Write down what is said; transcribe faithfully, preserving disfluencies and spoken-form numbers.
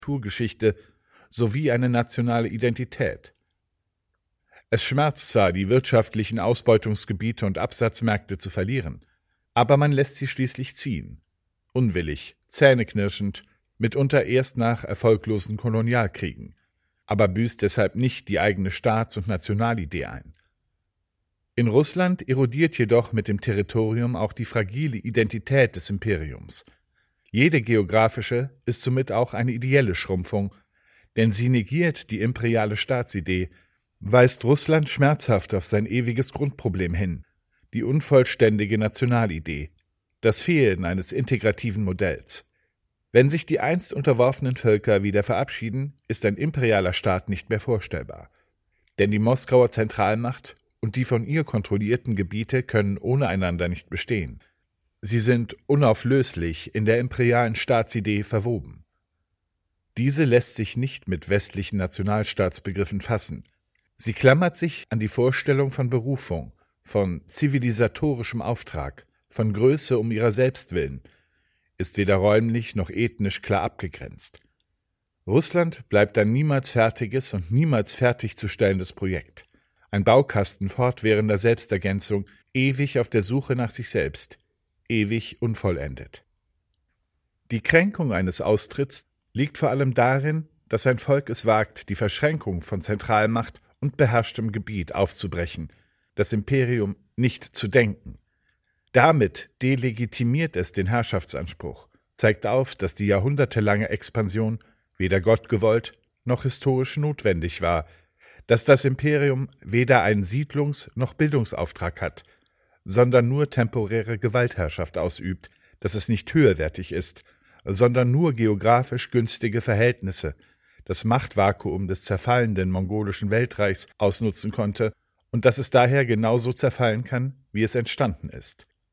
Kulturgeschichte sowie eine nationale Identität. Es schmerzt zwar, die wirtschaftlichen Ausbeutungsgebiete und Absatzmärkte zu verlieren, aber man lässt sie schließlich ziehen. Unwillig, zähneknirschend, mitunter erst nach erfolglosen Kolonialkriegen, aber büßt deshalb nicht die eigene Staats- und Nationalidee ein. In Russland erodiert jedoch mit dem Territorium auch die fragile Identität des Imperiums. Jede geografische ist somit auch eine ideelle Schrumpfung, denn sie negiert die imperiale Staatsidee, weist Russland schmerzhaft auf sein ewiges Grundproblem hin, die unvollständige Nationalidee, das Fehlen eines integrativen Modells. Wenn sich die einst unterworfenen Völker wieder verabschieden, ist ein imperialer Staat nicht mehr vorstellbar. Denn die Moskauer Zentralmacht und die von ihr kontrollierten Gebiete können ohne einander nicht bestehen. Sie sind unauflöslich in der imperialen Staatsidee verwoben. Diese lässt sich nicht mit westlichen Nationalstaatsbegriffen fassen. Sie klammert sich an die Vorstellung von Berufung, von zivilisatorischem Auftrag, von Größe um ihrer selbst willen, ist weder räumlich noch ethnisch klar abgegrenzt. Russland bleibt ein niemals fertiges und niemals fertigzustellendes Projekt, ein Baukasten fortwährender Selbstergänzung, ewig auf der Suche nach sich selbst, ewig unvollendet. Die Kränkung eines Austritts liegt vor allem darin, dass ein Volk es wagt, die Verschränkung von Zentralmacht und beherrschtem Gebiet aufzubrechen, das Imperium nicht zu denken. Damit delegitimiert es den Herrschaftsanspruch, zeigt auf, dass die jahrhundertelange Expansion weder Gott gewollt noch historisch notwendig war, dass das Imperium weder einen Siedlungs- noch Bildungsauftrag hat, sondern nur temporäre Gewaltherrschaft ausübt, dass es nicht höherwertig ist, sondern nur geografisch günstige Verhältnisse, das Machtvakuum des zerfallenden mongolischen Weltreichs ausnutzen konnte und dass es daher genauso zerfallen kann, wie es entstanden ist.